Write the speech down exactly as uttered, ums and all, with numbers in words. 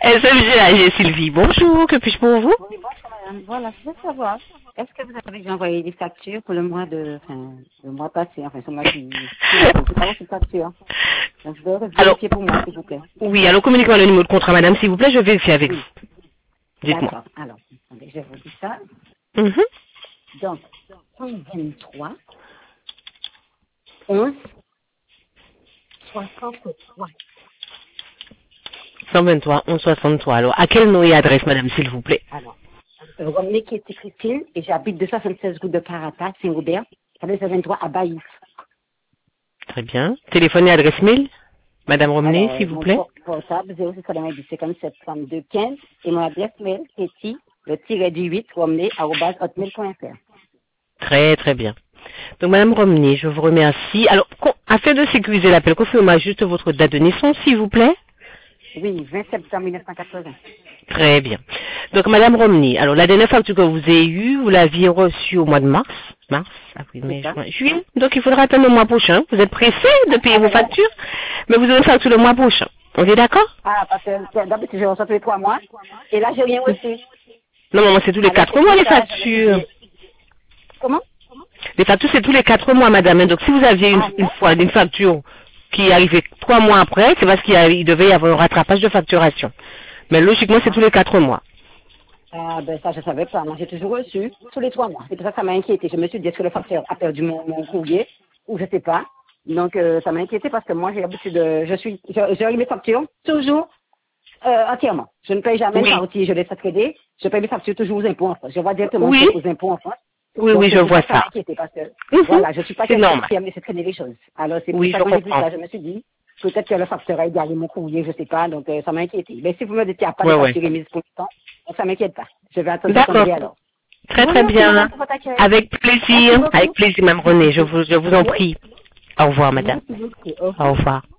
S M G A G Sylvie, bonjour, que puis-je pour vous? Oui, bonjour madame. Voilà, je veux savoir, est-ce que vous avez déjà envoyé des factures pour le mois de, enfin, le mois passé, enfin, ce mois qui, je n'ai pas reçu de facture. Donc, je veux Alors, vérifier pour moi, s'il vous plaît. oui, alors communiquez-moi le numéro de contrat, madame, s'il vous plaît, je vais vérifier avec vous. Oui, Dites-moi. d'accord. Alors, attendez, je vous dis ça. Mhm. Donc, cent vingt-trois, onze, soixante-trois. cent vingt-trois, onze soixante-trois. Alors, à quel nom et adresse, madame, s'il vous plaît? Alors, euh, Romney qui était Christine, et j'habite deux cent soixante-seize route de Parata, Saint-Robert, cent vingt-trois à Baïf. Très bien. Téléphone et adresse mail, madame Romney, Alors, euh, s'il vous mon plaît. por- portable, zéro six quatre-vingt-dix, cinquante-sept, trente-deux, quinze, et mon adresse mail, c'est le tiret du huit, romney, arobase, hotmail point fr. Très, très bien. Donc, madame Romney, je vous remercie. Alors, con- afin de sécuriser l'appel, confirmez-moi juste votre date de naissance, s'il vous plaît. Oui, vingt septembre mille neuf cent quatre-vingts. Très bien. Donc, madame Romney, alors, la dernière facture que vous avez eue, vous l'aviez reçue au mois de mars. Mars, avril, C'est mai, ça? juin, juillet. Donc, il faudra attendre le mois prochain. Vous êtes pressé de payer Ah, vos ben là, factures, mais vous aurez une facture le mois prochain. On est d'accord? ah, parce que d'habitude, je reçois tous les trois mois, et là, j'ai rien reçu. Non, maman, c'est tous les Alors, quatre c'est mois, pour les ça, je me suis factures. dit, comment? Les factures, c'est tous les quatre mois, madame. Donc, si vous aviez une, Ah, une non? fois une facture qui arrivait trois mois après, c'est parce qu'il y a- il devait y avoir un rattrapage de facturation. Mais logiquement, c'est tous les quatre mois. Ah, ben ça, je savais pas. Moi, j'ai toujours reçu tous les trois mois. C'est pour ça que ça m'a inquiété. Je me suis dit, est-ce que le facteur a perdu mon, mon courrier ou je sais pas. Donc, euh, ça m'a inquiété parce que moi, j'ai l'habitude de... Je suis... je- J'ai mes factures toujours euh, entièrement. Je ne paye jamais une Oui. partie. Je laisse trader. Je paye mes factures toujours aux impôts en France. Je vois directement Oui. aux impôts en France. Oui, Donc, oui, c'est je pour vois ça que ça m'a ça. inquiété parce que, Mhm. voilà, je suis pas C'est quelqu'un normal. qui aime laisser traîner les choses. Alors, c'est pour Oui, ça je que quand j'ai vu comprends. ça, je me suis dit, peut-être que le facteur a gagné mon courrier, je sais pas. Donc, euh, ça m'a inquiété. Mais si vous me dites qu'il n'y a pas de Ouais, ouais. facture émise pour l'instant, donc ça m'inquiète pas. Je vais attendre D'accord. d'attendre alors. Très, Je vous très remercie, madame, bien. pour votre accueil. Avec Merci plaisir. Avec beaucoup. plaisir, madame René. Je vous, je vous en prie. Au revoir, madame. Merci beaucoup. Au Au revoir. revoir.